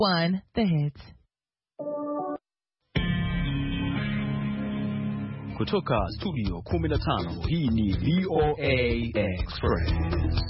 1, the hits. Kutoka studio 15, hii ni VOA Express.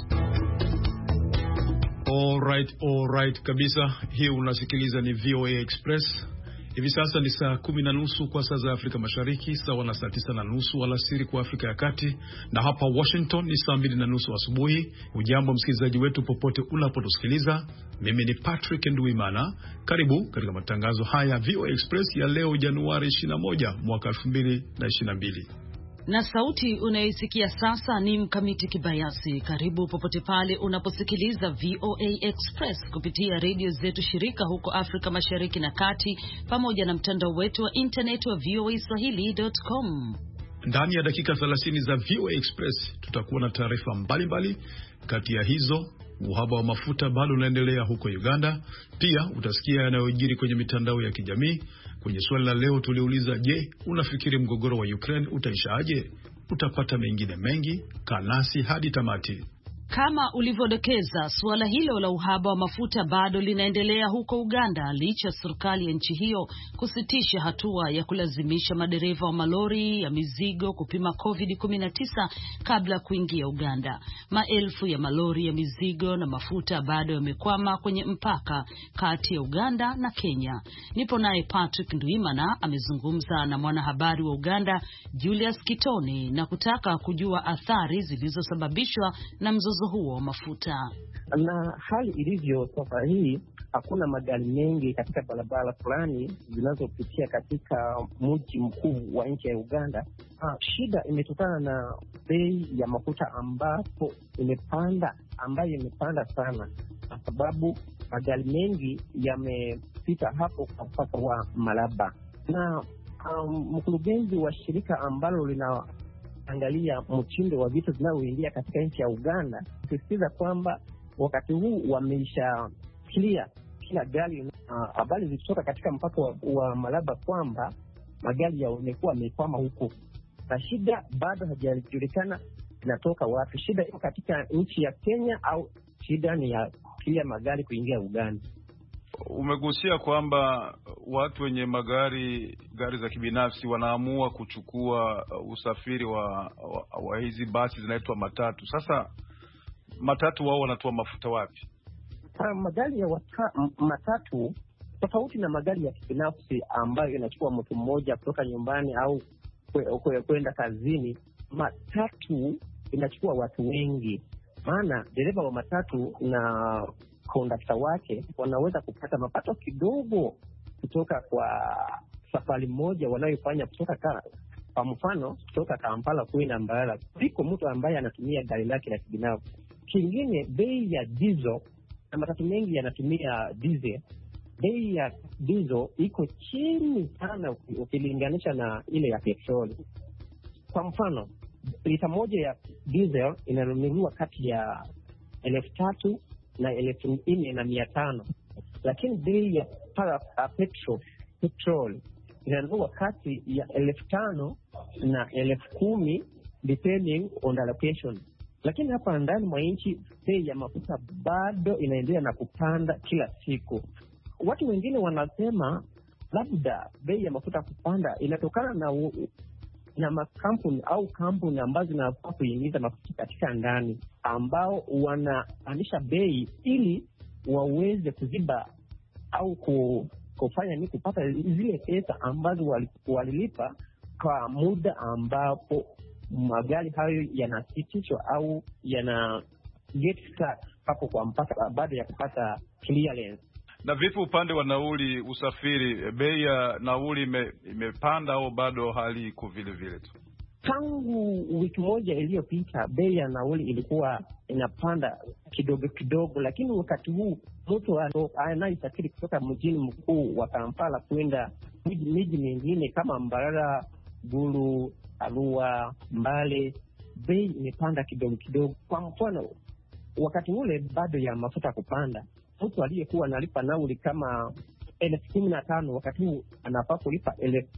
All right kabisa. Hii unasikiliza ni VOA Express. Hivi sasa ni saa 10:30 kwa saa za Afrika Mashariki, sawa na saa 9:30 alasiri kwa Afrika ya Kati, na hapa Washington ni saa 2:30 asubuhi. Ujambo msikilizaji wetu popote unapotusikiliza. Mimi ni Patrick Nduimana. Karibu katika matangazo haya VOA Express ya leo Januari 21 mwaka 2022. Na sauti unayoisikia sasa ni Mkamiti Kibayasi. Karibu popote pale unaposikiliza VOA Express kupitia redio zetu shirika huko Afrika Mashariki na Kati, pamoja na mtandao wetu wa internet wa voaswahili.com. Ndani ya dakika 30 za VOA Express tutakuwa na taarifa mbalimbali. Kati ya hizo, uhaba wa mafuta bado unaendelea huko Uganda. Pia utasikia yanayojiri kwenye mitandao ya kijamii. Kwenye swali la leo tuliuliza, je, unafikiri mgogoro wa Ukraine utaishaje? Utapata mengine mengi, kanasi hadi tamati. Kama ulivyodokeza, suala hilo la uhaba wa mafuta bado linaendelea huko Uganda, licha serikali ya nchi hiyo kusitisha hatua ya kulazimisha madereva wa malori ya mizigo kupima COVID-19 kabla kuingia Uganda. Maelfu ya malori ya mizigo na mafuta bado yamekwama kwenye mpaka kati ya Uganda na Kenya. Nipo naye Patrick Nduimana amezungumza na mwanahabari wa Uganda Julius Kitone na kutaka kujua athari zilizosababishwa na mzozo huo wa mafuta. Na hali ilivyo sasa hii, hakuna magari mengi katika barabara fulani zinazopitia katika mji mkuu wa nchi ya Uganda. Shida imetokana na bei ya mafuta ambapo ambayo imepanda sana, kwa sababu magari mengi yamepita hapo kwa mpaka wa Malaba. Na mkurugenzi wa shirika ambalo angalia mtindo wa vitu vinavyoingia katika nchi ya Uganda kusisitiza kwamba wakati huu wameisha kila gari habari zikitoka katika mpaka wa Malaba kwamba magari yamekuwa yamekwama huko, na shida bado hajajulikana inatoka wapi. Shida iko katika nchi ya Kenya au shida ni ya kila magari kuingia Uganda? Umegusia kwamba watu wenye gari za kibinafsi wanaamua kuchukua usafiri wa hizi basi zinaitwa matatu. Sasa matatu wao wanatoa mafuta wapi? Magari ya matatu tofauti na magari ya kibinafsi ambayo inachukua mtu mmoja kutoka nyumbani au kwenda kazini. Matatu inachukua watu wengi, maana dereva wa matatu na kondakta wake wanaweza kupata mapato kidogo kutoka kwa safari moja wanayofanya kutoka kwa mfano kutoka Kampala kwenda Mbarara, kuliko mtu ambaye anatumia gari lake la kibinafsi. Kingine, bei ya diesel, na matatu mengi yanatumia diesel. Bei ya diesel iko chini sana ukilinganisha na ile ya petroli. Kwa mfano, lita moja ya diesel inanunuliwa kati ya 3,000 na 4,500, lakini bei ya petrol inanunuliwa kati ya 5,000 na 10,000 depending on the location. Lakini hapa ndani mwa nchi bei ya mafuta bado inaendelea na kupanda kila siku. Watu wengine wanasema labda bei ya mafuta kupanda inatokana na makampuni au kampuni ambazo zinafaa kuingiza mafuta katika ndani, ambao wanapandisha bei ili waweze kuziba au kufanya kupata zile pesa ambazo walilipa kwa muda ambapo magari hayo yanasitishwa au yana get stuck hapo kwa mpaka baada ya kupata clearance. Na vipi upande wa nauli usafiri? Bei ya nauli imepanda au bado hali iko vile vile tu? Tangu wiki moja iliyopita bei ya nauli ilikuwa inapanda kidogo, lakini wakati huu mtu anayesafiri kutoka mjini mkuu wa Kampala kwenda miji mingine kama Mbarara, Gulu, Arua, Mbale, bei imepanda kidogo. Kwa mfano, wakati ule bado ya mafuta kupanda, mtu aliyekuwa analipa nauli kama 15,000 wakati huu anafaa kulipa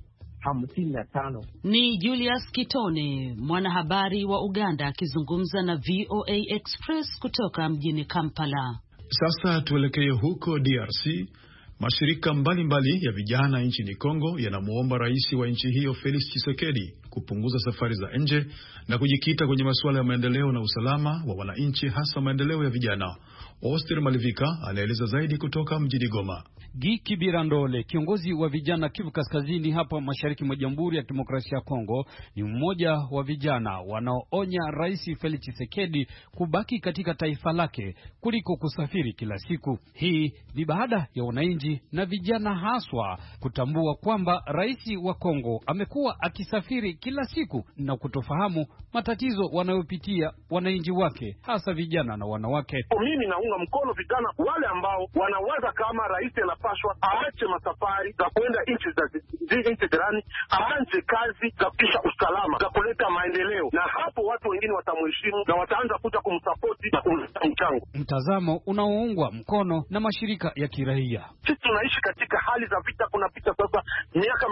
55,000. Ni Julius Kitone, mwanahabari wa Uganda, akizungumza na VOA Express kutoka mjini Kampala. Sasa tuelekee huko DRC. Mashirika mbalimbali ya vijana nchini Kongo yanamuomba rais wa nchi hiyo Felix Tshisekedi kupunguza safari za nje na kujikita kwenye masuala ya maendeleo na usalama wa wananchi, hasa maendeleo ya vijana. Oster Malivika anaeleza zaidi kutoka mjini Goma. Giki Birandole, kiongozi wa vijana Kivu Kaskazini hapa mashariki mwa Jamhuri ya Kidemokrasia ya Kongo, ni mmoja wa vijana wanaoonya Rais Felix Tshisekedi kubaki katika taifa lake kuliko kusafiri kila siku. Hii ni baada ya wananchi na vijana haswa kutambua kwamba rais wa Kongo amekuwa akisafiri kila siku na kutofahamu matatizo wanayopitia wananchi wake, hasa vijana na wanawake. Mimi naunga mkono vijana wale ambao wanawaza kama rais anapaswa aache masafari za kuenda nchi jirani, aanze kazi za kisha usalama za kuleta maendeleo, na hapo watu wengine watamheshimu na wataanza kuja kumsapoti na kumleta mchango. Mtazamo unaoungwa mkono na mashirika ya kiraia. Sisi tunaishi katika hali za vita, kuna vita sasa miaka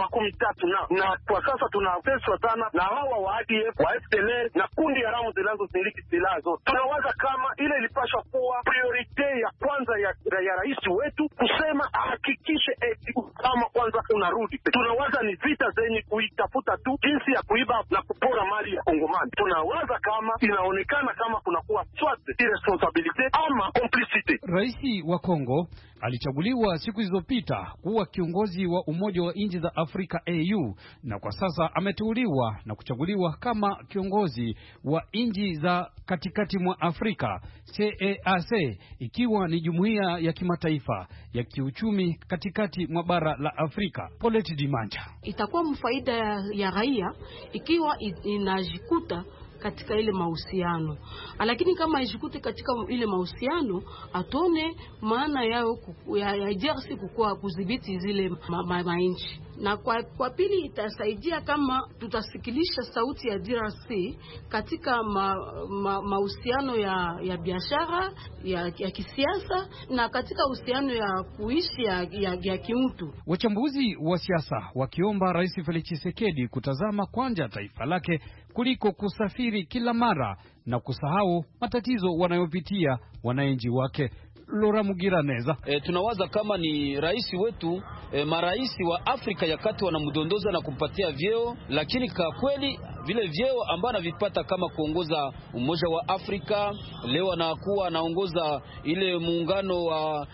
13 na kwa sasa tunateswa sana na hawa wa ADF, wa FDLR na kundi haramu zinazomiliki silaha zote. Tunawaza kama ile ilipaswa kuwa priorite ya kwanza ya rais wetu kusema ahakikishe kama kwanza unarudi. Tunawaza ni vita zenye kuitafuta tu jinsi ya kuiba na kupora mali ya Kongomani. Tunawaza kama inaonekana kama kunakuwa swate irresponsibility ama complicity. Rais wa Kongo alichaguliwa siku zilizopita kuwa kiongozi wa Umoja wa Nchi za Afrika AU, na kwa sasa ameteuliwa na kuchaguliwa kama kiongozi wa nchi za katikati mwa Afrika CEEAC, ikiwa ni jumuiya ya kimataifa ya kiuchumi katikati mwa bara la Afrika. Paulette Dimanja: itakuwa mfaida ya raia ikiwa inajikuta katika ile mahusiano, lakini kama ijikute katika ile mahusiano atone maana yao ya DRC kukua kudhibiti zile mainchi. Na kwa pili itasaidia kama tutasikilisha sauti ya DRC katika mahusiano ya biashara ya kisiasa na katika uhusiano ya kuishi ya kimtu. Wachambuzi wa siasa wakiomba Rais Felix Tshisekedi kutazama kwanja taifa lake kuliko kusafiri kila mara na kusahau matatizo wanayopitia wananchi wake. Lora Mugiraneza: tunawaza kama ni rais wetu, marais wa Afrika ya Kati wanamdondoza na kumpatia vyeo, lakini kwa kweli vile vyeo ambao anavipata kama kuongoza Umoja wa Afrika, leo anakuwa anaongoza ile muungano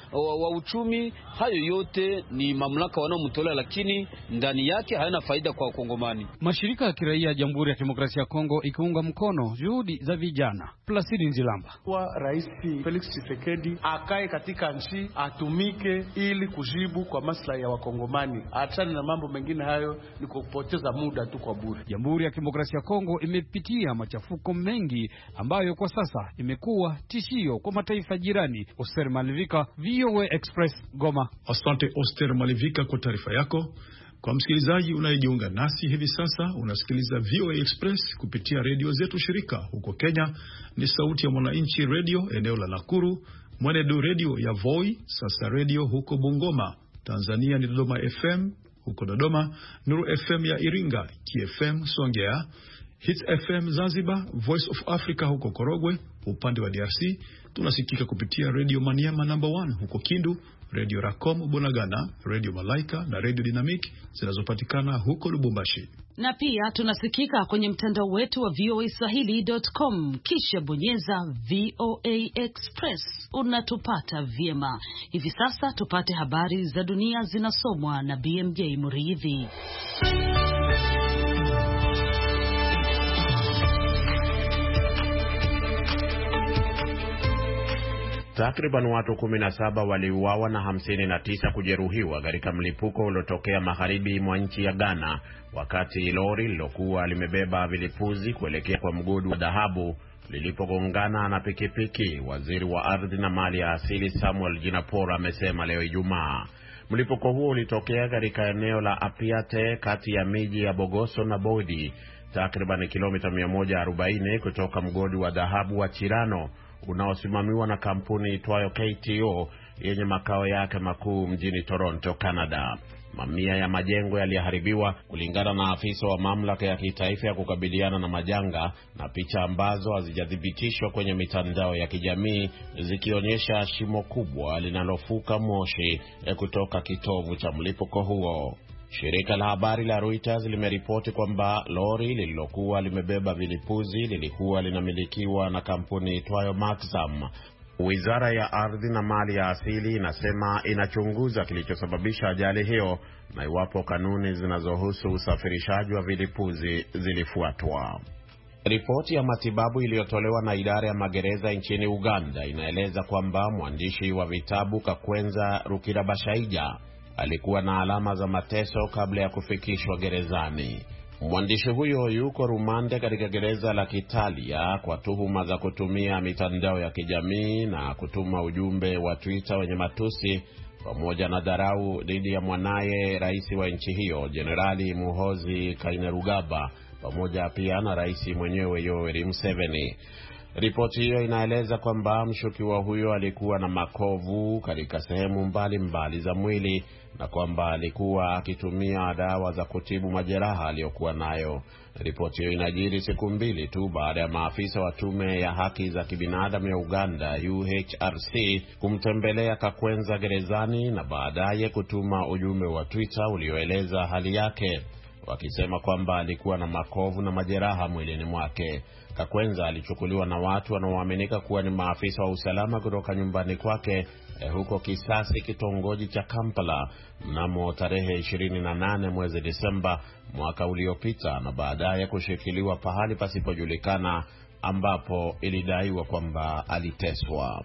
wa uchumi, hayo yote ni mamlaka wanaomtolea, lakini ndani yake hayana faida kwa Kongomani. Mashirika ya kiraia ya Jamhuri ya Kidemokrasia ya Kongo ikiunga mkono juhudi za vijana. Placide Nzilamba: Rais Felix Tshisekedi akae katika nchi, atumike ili kujibu kwa maslahi ya Wakongomani, achane na mambo mengine, hayo ni kupoteza muda tu kwa bure. Jamhuri ya Kidemokrasia ya Kongo imepitia machafuko mengi ambayo kwa sasa imekuwa tishio kwa mataifa jirani. Oster Malivika, VOA Express, Goma. Asante Oster Malivika kwa taarifa yako. Kwa msikilizaji unayejiunga nasi hivi sasa, unasikiliza VOA Express kupitia redio zetu shirika. Huko Kenya ni Sauti ya Mwananchi Radio eneo la Nakuru, Mwenedu Radio ya Voi, Sasa Radio huko Bungoma. Tanzania ni Dodoma FM huko Dodoma, Nuru FM ya Iringa, KFM Songea, Hits FM Zanzibar, Voice of Africa huko Korogwe. Upande wa DRC tunasikika kupitia Radio Maniema #1 huko Kindu, Radio Racom Bunagana, Radio Malaika na Radio Dynamic zinazopatikana huko Lubumbashi. Na pia tunasikika kwenye mtandao wetu wa voaswahili.com, kisha bonyeza VOA Express, unatupata vyema. Hivi sasa tupate habari za dunia zinasomwa na BMJ Muridhi. Takriban watu 17 waliuawa na 59 kujeruhiwa katika mlipuko uliotokea magharibi mwa nchi ya Ghana wakati lori lilokuwa limebeba vilipuzi kuelekea kwa mgodi wa dhahabu lilipogongana na pikipiki. Waziri wa ardhi na mali ya asili Samuel Jinapora amesema leo Ijumaa. Mlipuko huo ulitokea katika eneo la Apiate kati ya miji ya Bogoso na Bodi, takriban kilomita 140 kutoka mgodi wa dhahabu wa Chirano unaosimamiwa na kampuni itwayo KTO yenye makao yake makuu mjini Toronto, Canada. Mamia ya majengo yaliharibiwa kulingana na afisa wa mamlaka ya kitaifa ya kukabiliana na majanga, na picha ambazo hazijathibitishwa kwenye mitandao ya kijamii zikionyesha shimo kubwa linalofuka moshi kutoka kitovu cha mlipuko huo. Shirika la habari la Reuters limeripoti kwamba lori lililokuwa limebeba vilipuzi lilikuwa linamilikiwa na kampuni itwayo Maxam. Wizara ya Ardhi na Mali ya Asili inasema inachunguza kilichosababisha ajali hiyo na iwapo kanuni zinazohusu usafirishaji wa vilipuzi zilifuatwa. Ripoti ya matibabu iliyotolewa na idara ya magereza nchini Uganda inaeleza kwamba mwandishi wa vitabu Kakwenza Rukirabashaija alikuwa na alama za mateso kabla ya kufikishwa gerezani. Mwandishi huyo yuko rumande katika gereza la Kitalia kwa tuhuma za kutumia mitandao ya kijamii na kutuma ujumbe wa Twitter wenye matusi pamoja na dharau dhidi ya mwanaye rais wa nchi hiyo Jenerali Muhoozi Kainerugaba, pamoja pia na rais mwenyewe Yoweri Museveni. Ripoti hiyo inaeleza kwamba mshukiwa huyo alikuwa na makovu katika sehemu mbalimbali za mwili na kwamba alikuwa akitumia dawa za kutibu majeraha aliyokuwa nayo. Ripoti hiyo inajiri siku mbili tu baada ya maafisa wa tume ya haki za kibinadamu ya Uganda UHRC kumtembelea Kakwenza gerezani na baadaye kutuma ujumbe wa Twitter ulioeleza hali yake, wakisema kwamba alikuwa na makovu na majeraha mwilini mwake. Kakwenza alichukuliwa na watu wanaoaminika kuwa ni maafisa wa usalama kutoka nyumbani kwake huko Kisasi, kitongoji cha Kampala, mnamo tarehe 28 mwezi Disemba mwaka uliopita, na baadaye kushikiliwa pahali pasipojulikana ambapo ilidaiwa kwamba aliteswa.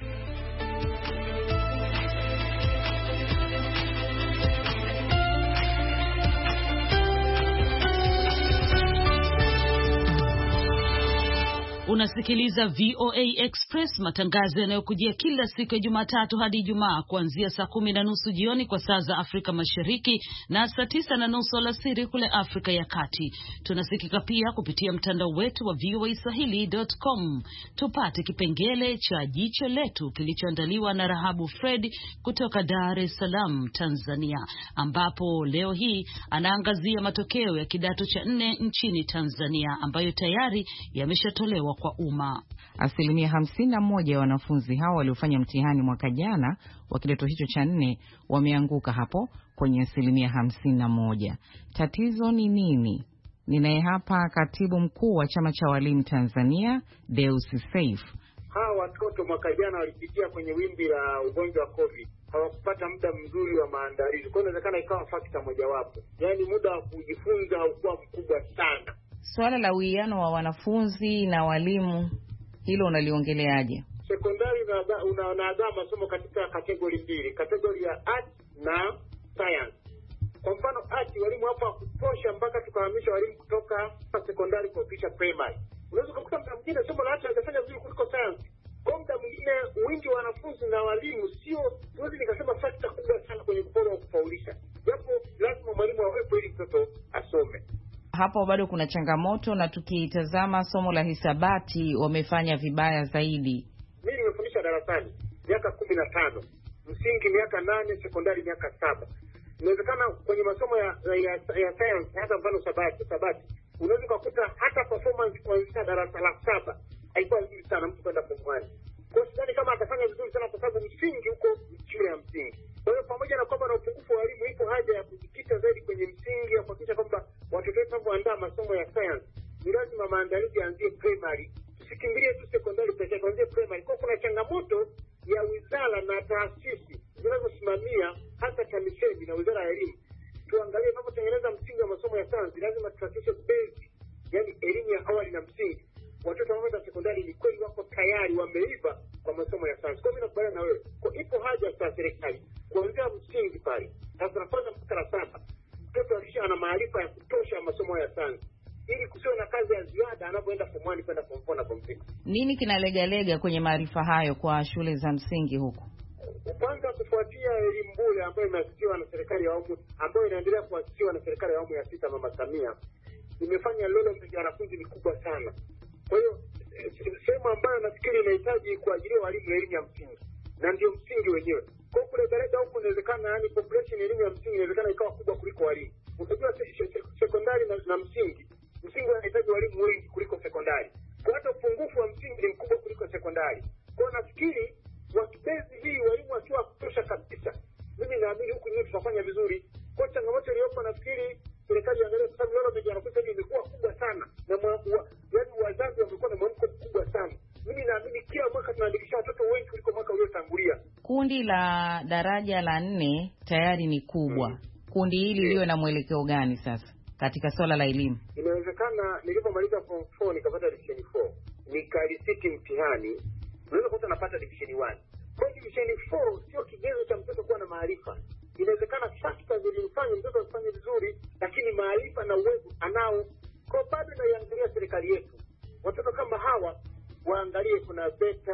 Unasikiliza VOA Express, matangazo yanayokujia kila siku ya Jumatatu hadi Ijumaa kuanzia saa 10:30 jioni kwa saa za Afrika Mashariki na saa 9:30 alasiri kule Afrika ya Kati. Tunasikika pia kupitia mtandao wetu wa voaswahili.com. Tupate kipengele cha jicho letu kilichoandaliwa na Rahabu Fred kutoka Dar es Salaam, Tanzania, ambapo leo hii anaangazia matokeo ya kidato cha 4 nchini Tanzania ambayo tayari yameshatolewa kwa umma. 51% ya wanafunzi hao waliofanya mtihani mwaka jana wa kidato hicho cha 4 wameanguka hapo kwenye 51%. Tatizo ni nini? Ninaye hapa katibu mkuu wa chama cha walimu Tanzania, Deus Saif. Hawa watoto mwaka jana walipitia kwenye wimbi la ugonjwa wa COVID. Hawakupata muda mzuri wa maandalizi. Kwa inawezekana ikawa fakta mojawapo. Yaani muda wa kujifunza haukuwa mkubwa sana. Swala la uwiano wa wanafunzi na walimu, hilo unaliongeleaje? Sekondari unaandaa masomo katika kategori mbili, kategori ya art na science. Kwa mfano art, walimu hapo hakutosha mpaka tukahamisha walimu kutoka sekondari kufikisha primary. Unaweza kukuta mtu mwingine somo la art anafanya vizuri kuliko science. Kwa muda mwingine wingi wa wanafunzi na walimu siwezi nikasema factor kubwa sana kwenye kupora kufaulisha. Japo lazima mwalimu awepo ili mtoto asome. Hapo bado kuna changamoto, na tukitazama somo la hisabati wamefanya vibaya zaidi. Mimi nimefundisha darasani miaka 15, msingi miaka 8, sekondari miaka 7. Inawezekana kwenye masomo ya science, hata mfano sabati, unaweza kukuta hata performance kuanzia darasa la 7 haikuwa nzuri sana mtu kwenda form 1. Kwa sababu kama atafanya vizuri sana kwa sababu msingi huko shule ya msingi. Kwa hiyo pamoja na kwamba na upungufu wa walimu, ipo haja ya kujikita zaidi kwenye msingi ya kuhakikisha kwamba watoto wetu wanapoandaa masomo ya science ni lazima maandalizi yaanzie primary. Tusikimbilie tu sekondari pekee, kuanzia primary. Kwa kuna changamoto ya wizara na taasisi zinazosimamia hasa TAMISEMI na Wizara ya Elimu. Tuangalie tunapotengeneza msingi wa masomo ya science, lazima tuhakikishe basic, yani elimu ya awali na msingi. Watoto wanaoenda sekondari ni kweli wako tayari wameiva kwa masomo ya science. Kwa mimi nakubaliana na wewe. Kwa ipo haja ya serikali kuanzia msingi pale. Sasa kwanza mpaka la 7. Mtoto akisha ana maarifa ya kutosha ya masomo ya science, ili kusiwe na kazi ya ziada anapoenda form 1 kwenda form 4 na form 6. Nini kinalegalega kwenye maarifa hayo kwa shule za msingi huko? Kwanza kufuatia elimu bure ambayo imeasisiwa na serikali ya awamu, ambayo inaendelea kuasisiwa na serikali ya awamu ya 6 Mama Samia, imefanya lolo ya wanafunzi ni kubwa sana. Kwa hiyo sehemu ambayo nafikiri inahitaji kuajiriwa walimu wa elimu ya msingi, na ndio msingi wenyewe. Kwa kule daraja huko inawezekana, yani population elimu ya msingi inawezekana ikawa kubwa kuliko walimu. Unajua sekondari na msingi wanahitaji walimu wengi kuliko sekondari. Kwa hata upungufu wa msingi ni mkubwa kuliko sekondari. Kwa nafikiri wakibezi hii walimu wakiwa kutosha kabisa, mimi naamini huku nyinyi tutafanya vizuri. Kwa changamoto iliyopo nafikiri serikali iangalie, kwa sababu leo vijana kwetu imekuwa kubwa sana na yaani wazazi wamekuwa na mwamko mkubwa sana. Mimi naamini kila mwaka tunaandikisha watoto wengi kuliko mwaka uliotangulia. Kundi la daraja la 4 tayari ni kubwa. Kundi hili liwe na mwelekeo gani sasa katika swala la elimu? Inawezekana nilipomaliza form 4 nikapata division 4, nikalisiti mtihani, unaweza kuta napata division 1. Kwa division 4 sio kigezo cha mtoto kuwa na maarifa. Inawezekana factors zilimfanya mtoto afanye vizuri, lakini maarifa na uwezo anao. Kwa bado naiangalia serikali yetu, watoto kama hawa waangalie kuna beta,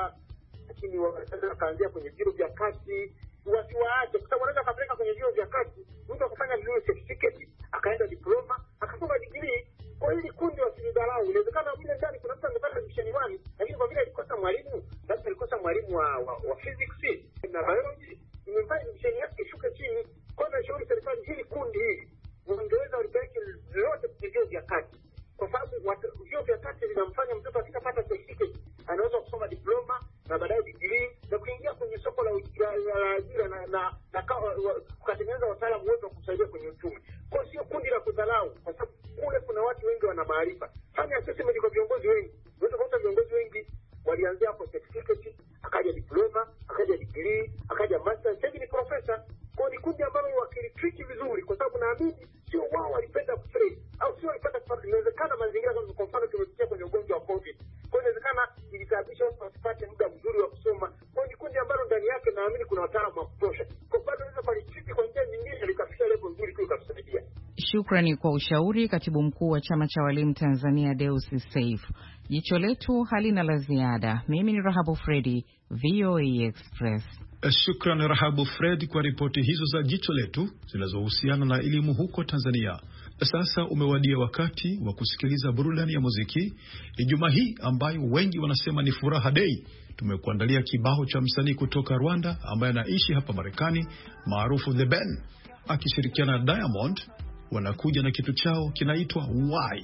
lakini wakaanzia kwenye vyuo vya kati, wasiwaache, kwa sababu wanaweza kupeleka kwenye vyuo vya kati, mtu akafanya vizuri certificate, akaenda diploma, akasoma degree. Kwa hili kundi wasilidharau. Inawezekana mle ndani kuna mtu amepata division 1, lakini kwa vile alikosa mwalimu, labda alikosa mwalimu wa physics na biology, imemfanya division yake ishuke chini. Kwa hiyo nashauri serikali hili kundi hili Uingereza walipeleke lote kwenye vyuo vya kati, kwa sababu vyuo vya kati vinamfanya mtoto akipata certificate anaweza kusoma diploma na baadaye degree na kuingia kwenye soko la ajira na kutengeneza wataalamu wote wa kusaidia kwenye uchumi. Kwa sio kundi la kudharau, kwa sababu kule kuna watu wengi wana maarifa. Fanya assessment kwa viongozi wengi. Unaweza kukuta viongozi wengi walianzia kwa certificate, akaja diploma, akaja degree, akaja master, sasa ni professor. Kwa ni kundi ambalo wakilitriki vizuri, kwa sababu naamini sio wao walipenda kufree au sio walipenda kupata. Inawezekana mazingira kama kwa mfano tumepitia kwenye ugonjwa wa COVID, kwa inawezekana ilisababisha watu wasipate muda mzuri wa kusoma. Kwa ni kundi ambalo ndani yake naamini kuna wataalamu wa kutosha. Kwa bado inaweza kulitriki kwa njia nyingine likafikia level nzuri tu ikatusaidia. Shukrani kwa ushauri, Katibu Mkuu wa Chama cha Walimu Tanzania Deus Saif. Jicho letu halina la ziada. Mimi ni Rahabu Fredi, VOA Express. Shukrani Rahabu Fred kwa ripoti hizo za Jicho Letu zinazohusiana na elimu huko Tanzania. Sasa umewadia wakati wa kusikiliza burudani ya muziki. Ijumaa hii ambayo wengi wanasema ni furaha day, tumekuandalia kibao cha msanii kutoka Rwanda ambaye anaishi hapa Marekani maarufu The Ben, akishirikiana na Diamond. Wanakuja na kitu chao kinaitwa Why.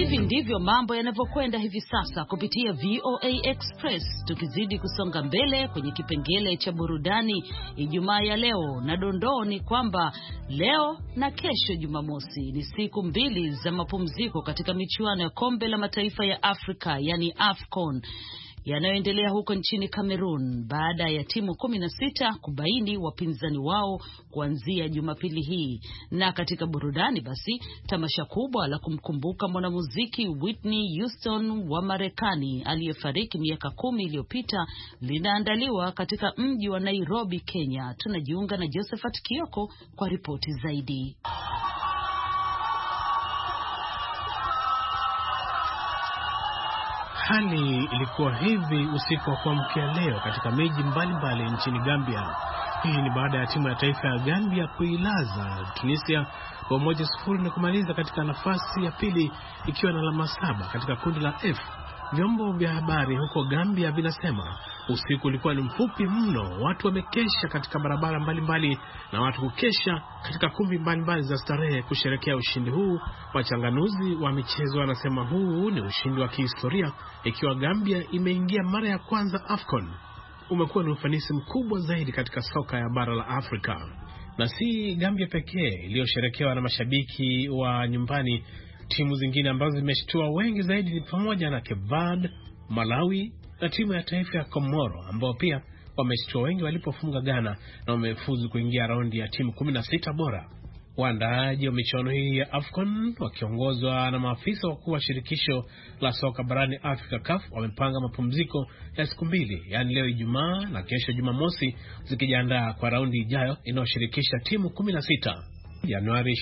Hivi ndivyo mambo yanavyokwenda hivi sasa kupitia VOA Express, tukizidi kusonga mbele kwenye kipengele cha burudani Ijumaa ya leo, na dondoo ni kwamba leo na kesho Jumamosi ni siku mbili za mapumziko katika michuano ya kombe la mataifa ya Afrika, yani AFCON, yanayoendelea huko nchini Cameroon baada ya timu 16 kubaini wapinzani wao kuanzia Jumapili hii. Na katika burudani basi, tamasha kubwa la kumkumbuka mwanamuziki Whitney Houston wa Marekani aliyefariki miaka 10 iliyopita linaandaliwa katika mji wa Nairobi, Kenya. Tunajiunga na Josephat Kioko kwa ripoti zaidi. Hali ilikuwa hivi usiku wa kuamkia leo katika miji mbalimbali nchini Gambia. Hii ni baada ya timu ya taifa ya Gambia kuilaza Tunisia kwa 1-0 na kumaliza katika nafasi ya pili ikiwa na alama 7 katika kundi la F. Vyombo vya habari huko Gambia vinasema usiku ulikuwa ni mfupi mno, watu wamekesha katika barabara mbalimbali na watu kukesha katika kumbi mbalimbali za starehe kusherehekea ushindi huu. Wachanganuzi wa michezo wanasema huu ni ushindi wa kihistoria, ikiwa Gambia imeingia mara ya kwanza AFCON. Umekuwa ni ufanisi mkubwa zaidi katika soka ya bara la Afrika, na si Gambia pekee iliyosherekewa na mashabiki wa nyumbani. Timu zingine ambazo zimeshtua wengi zaidi ni pamoja na Cape Verde, Malawi na timu ya taifa ya Komoro, ambao pia wameshtua wengi walipofunga Ghana na wamefuzu kuingia raundi ya timu 16 bora. Waandaaji wa michuano hii ya AFCON wakiongozwa na maafisa wakuu wa shirikisho la soka barani Afrika CAF wamepanga mapumziko ya siku 2, yani leo Ijumaa na kesho Jumamosi, zikijiandaa kwa raundi ijayo inayoshirikisha timu 16. Januari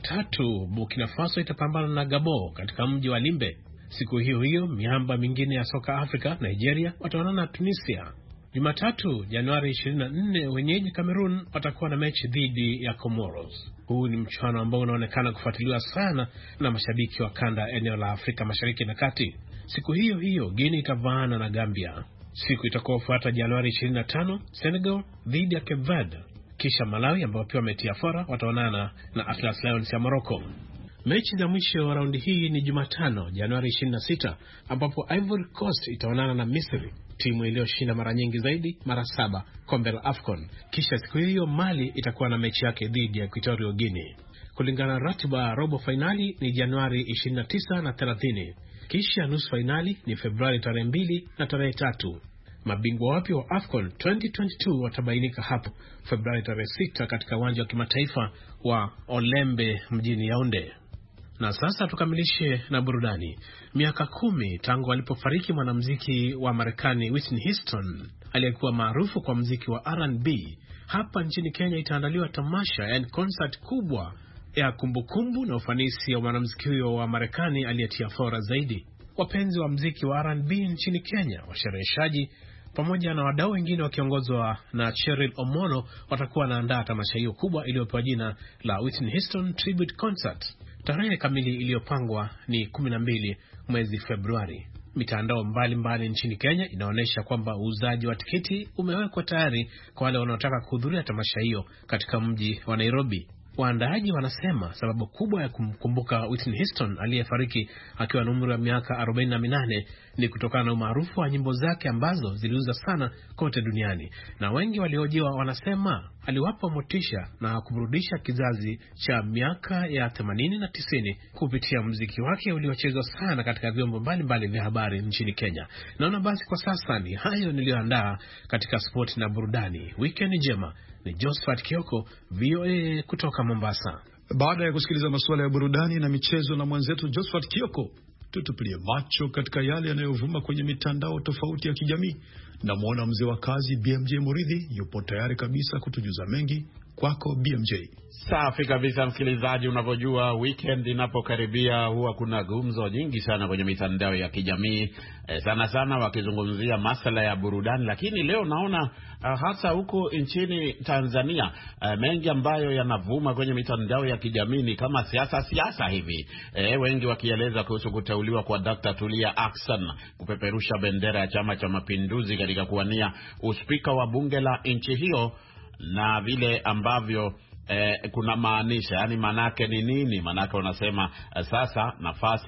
23 Burkina Faso itapambana na Gabon katika mji wa Limbe. Siku hiyo hiyo miamba mingine ya soka Afrika, Nigeria wataonana na Tunisia. Jumatatu Januari 24 wenyeji Cameroon watakuwa na mechi dhidi ya Comoros. Huu ni mchuano ambao unaonekana kufuatiliwa sana na mashabiki wa kanda eneo la Afrika Mashariki na Kati. Siku hiyo hiyo Guinea itavaana na Gambia. Siku itakayofuata Januari 25 Senegal dhidi ya Cape Verde. Kisha Malawi ambao pia wametia fora wataonana na Atlas Lions ya Morocco. Mechi za mwisho wa raundi hii ni Jumatano Januari 26 ambapo Ivory Coast itaonana na Misri, timu iliyoshinda mara nyingi zaidi, mara 7 kombe la AFCON. Kisha siku hiyo Mali itakuwa na mechi yake dhidi ya Equatorial Guinea. Kulingana na ratiba, robo finali ni Januari 29 na 30. Kisha nusu finali ni Februari tarehe 2 na tarehe 3. Mabingwa wapya wa AFCON 2022 watabainika hapo Februari tarehe 6 katika uwanja wa kimataifa wa Olembe mjini Yaounde. Na sasa tukamilishe na burudani. Miaka 10 tangu alipofariki mwanamuziki wa Marekani Whitney Houston aliyekuwa maarufu kwa muziki wa R&B, hapa nchini Kenya itaandaliwa tamasha, yani concert kubwa ya kumbukumbu na ufanisi wa mwanamuziki huyo wa Marekani aliyetia fora zaidi. Wapenzi wa muziki wa R&B nchini Kenya, washereheshaji pamoja na wadau wengine wakiongozwa na Cheryl Omono watakuwa wanaandaa tamasha hiyo kubwa iliyopewa jina la Whitney Houston Tribute Concert. Tarehe kamili iliyopangwa ni 12 mwezi Februari. Mitandao mbalimbali nchini Kenya inaonyesha kwamba uuzaji wa tiketi umewekwa tayari kwa wale wanaotaka kuhudhuria tamasha hiyo katika mji wa Nairobi. Waandaaji wanasema sababu kubwa ya kumkumbuka Whitney Houston aliyefariki akiwa na umri wa miaka 48 ni kutokana na umaarufu wa nyimbo zake ambazo ziliuza sana kote duniani, na wengi waliojiwa wanasema aliwapa motisha na kuburudisha kizazi cha miaka ya 80 na 90 kupitia muziki wake uliochezwa sana katika vyombo mbalimbali vya habari nchini Kenya. Naona basi kwa sasa ni hayo niliyoandaa katika sport na burudani. Weekend njema. Ni Josephat Kioko, VOA kutoka Mombasa. Baada ya kusikiliza masuala ya burudani na michezo na mwenzetu Josephat Kioko, tutupilie macho katika yale yanayovuma kwenye mitandao tofauti ya kijamii. Na muona mzee wa kazi BMJ Muridhi yupo tayari kabisa kutujuza mengi. Kwako BMJ. Safi kabisa msikilizaji, unavyojua weekend inapokaribia huwa kuna gumzo nyingi sana kwenye mitandao ya kijamii, sana sana wakizungumzia masuala ya burudani, lakini leo naona hasa huko nchini Tanzania mengi ambayo yanavuma kwenye mitandao ya kijamii ni kama siasa hivi. Wengi wakieleza kuhusu kuteuliwa kwa Dr. Tulia Ackson kupeperusha bendera ya Chama cha Mapinduzi katika kuwania uspika wa bunge la nchi hiyo, na vile ambavyo kuna maanisha, yani manake ni nini? Manake wanasema sasa nafasi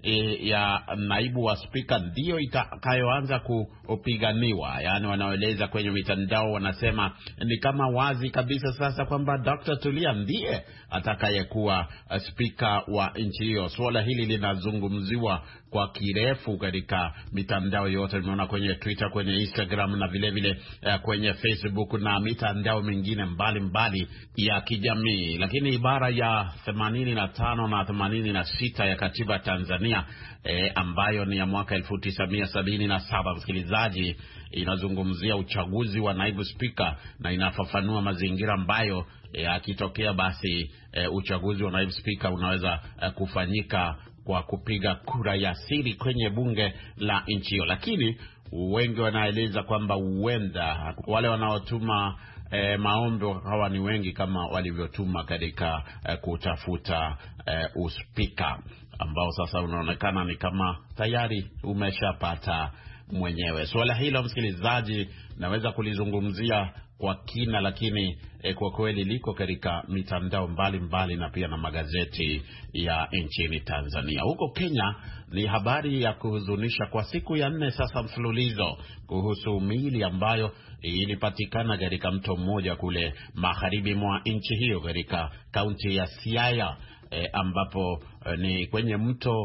ya naibu wa spika ndio itakayoanza kupiganiwa. Yani wanaoeleza kwenye mitandao wanasema ni kama wazi kabisa sasa kwamba Dr. Tulia ndiye atakayekuwa spika wa nchi hiyo. Swala hili linazungumziwa kwa kirefu katika mitandao yote. Tumeona kwenye Twitter, kwenye Instagram na vile vile kwenye Facebook na mitandao mingine mbalimbali ya kijamii. Lakini ibara ya 85 na 86 ya katiba Tanzania ambayo ni ya mwaka 1977, msikilizaji, inazungumzia uchaguzi wa naibu spika na inafafanua mazingira ambayo akitokea basi uchaguzi wa naibu spika unaweza kufanyika kwa kupiga kura ya siri kwenye bunge la nchi hiyo. Lakini wengi wanaeleza kwamba huenda wale wanaotuma maombi hawa ni wengi kama walivyotuma katika kutafuta uspika, ambao sasa unaonekana ni kama tayari umeshapata mwenyewe. Swala hilo, msikilizaji, naweza kulizungumzia kwa kina, lakini kwa kweli liko katika mitandao mbalimbali na pia na magazeti ya nchini Tanzania. Huko Kenya ni habari ya kuhuzunisha kwa siku ya 4 sasa mfululizo kuhusu miili ambayo ilipatikana katika mto mmoja kule magharibi mwa nchi hiyo katika kaunti ya Siaya, ambapo ni kwenye mto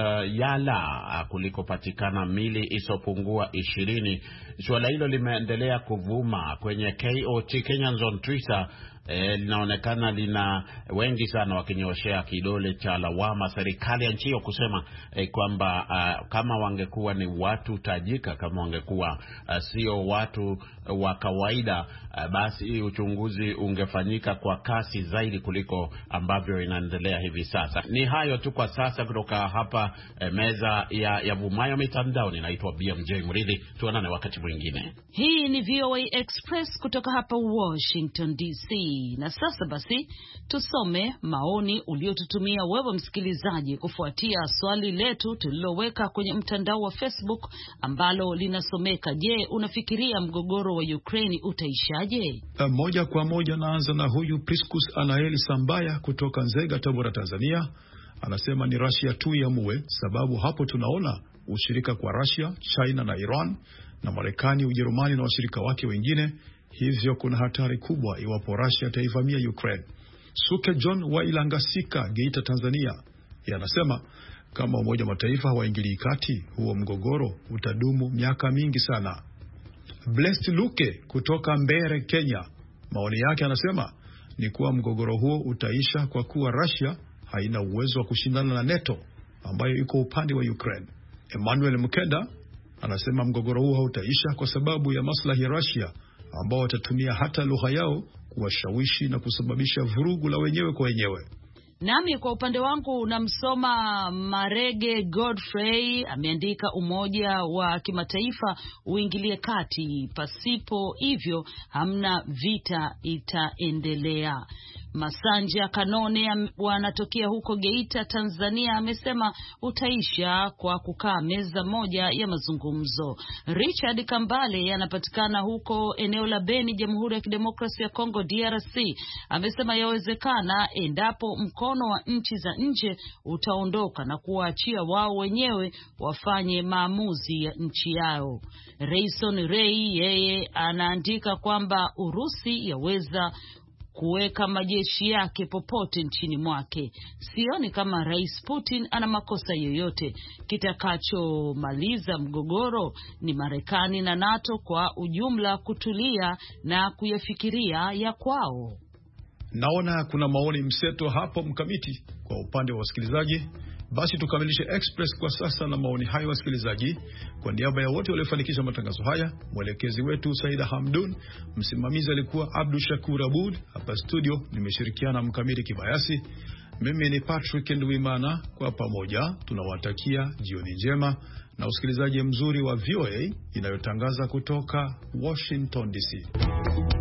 Yala kulikopatikana mili isopungua 20. Swala hilo limeendelea kuvuma kwenye KOT Kenyans on Twitter. Linaonekana lina wengi sana wakinyoshea kidole cha lawama serikali ya nchi hiyo, kusema kwamba kama wangekuwa ni watu tajika, kama wangekuwa sio watu wa kawaida, basi uchunguzi ungefanyika kwa kasi zaidi kuliko ambavyo inaendelea hivi sasa. Ni hayo tu kwa sasa kutoka hapa meza ya vumayo mitandao. Ninaitwa BMJ Mridhi, tuonane wakati mwingine. Hii ni VOA Express kutoka hapa Washington DC. Na sasa basi tusome maoni uliotutumia wewe msikilizaji kufuatia swali letu tuliloweka kwenye mtandao wa Facebook ambalo linasomeka: je, unafikiria mgogoro wa Ukraine utaishaje? Moja kwa moja naanza na huyu Priscus Anaeli Sambaya kutoka Nzega, Tabora, Tanzania. Anasema ni Russia tu iamue, sababu hapo tunaona ushirika kwa Russia, China na Iran na Marekani, Ujerumani na washirika wake wengine. Hivyo kuna hatari kubwa iwapo Russia taivamia Ukraine. Suke John wa Ilangasika, Geita, Tanzania, yanasema kama Umoja wa Mataifa hawaingilii kati, huo mgogoro utadumu miaka mingi sana. Blessed Luke kutoka Mbere, Kenya, maoni yake anasema ni kuwa mgogoro huo utaisha kwa kuwa Russia haina uwezo wa kushindana na NATO ambayo iko upande wa Ukraine. Emmanuel Mkenda anasema mgogoro huo hautaisha kwa sababu ya maslahi ya Russia ambao watatumia hata lugha yao kuwashawishi na kusababisha vurugu la wenyewe kwa wenyewe. Nami kwa upande wangu namsoma Marege Godfrey, ameandika Umoja wa Kimataifa uingilie kati, pasipo hivyo hamna vita itaendelea. Masanja Kanone wanatokea huko Geita, Tanzania, amesema utaisha kwa kukaa meza moja ya mazungumzo. Richard Kambale anapatikana huko eneo la Beni, Jamhuri ya Kidemokrasia ya Kongo DRC, amesema yawezekana endapo mkono wa nchi za nje utaondoka na kuwaachia wao wenyewe wafanye maamuzi ya nchi yao. Rayson Ray yeye anaandika kwamba Urusi yaweza kuweka majeshi yake popote nchini mwake. Sioni kama Rais Putin ana makosa yoyote. Kitakachomaliza mgogoro ni Marekani na NATO kwa ujumla kutulia na kuyafikiria ya kwao. Naona kuna maoni mseto hapo Mkamiti kwa upande wa wasikilizaji. Basi tukamilishe Express kwa sasa na maoni hayo wasikilizaji. Kwa niaba ya wote waliofanikisha matangazo haya, mwelekezi wetu Saida Hamdun, msimamizi alikuwa Abdul Shakur Abud, hapa studio nimeshirikiana Mkamiti Kibayasi. Mimi ni Patrick Ndwimana, kwa pamoja tunawatakia jioni njema na usikilizaji mzuri wa VOA inayotangaza kutoka Washington DC.